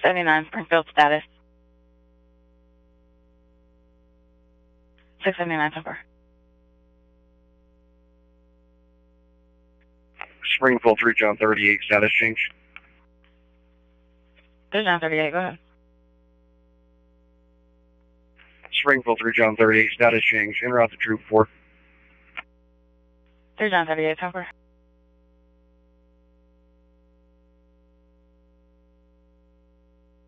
679 Springfield status. 679 Temper. Springfield 3 John 38 status change. 3 John 38, go ahead. Springfield 3 John 38 status change. En route to Troop 4. 3 John 38 Temper.